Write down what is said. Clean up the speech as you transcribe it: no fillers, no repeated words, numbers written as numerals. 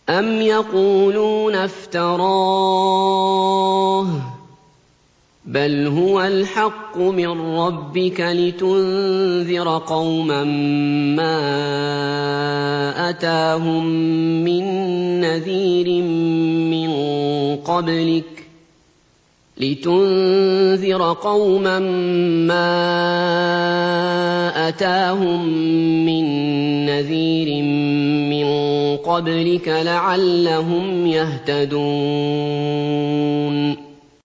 أَمْ يَقُولُونَ افْتَرَاهُ ۖ بَلْ هُوَ الْحَقُّ مِن رَّبِّكَ لِتُنذِرَ قَوْمًا مَّا أَتَاهُم مِّن نَّذِيرٍ مِّن قَبْلِكَ لَعَلَّهُمْ يَهْتَدُونَ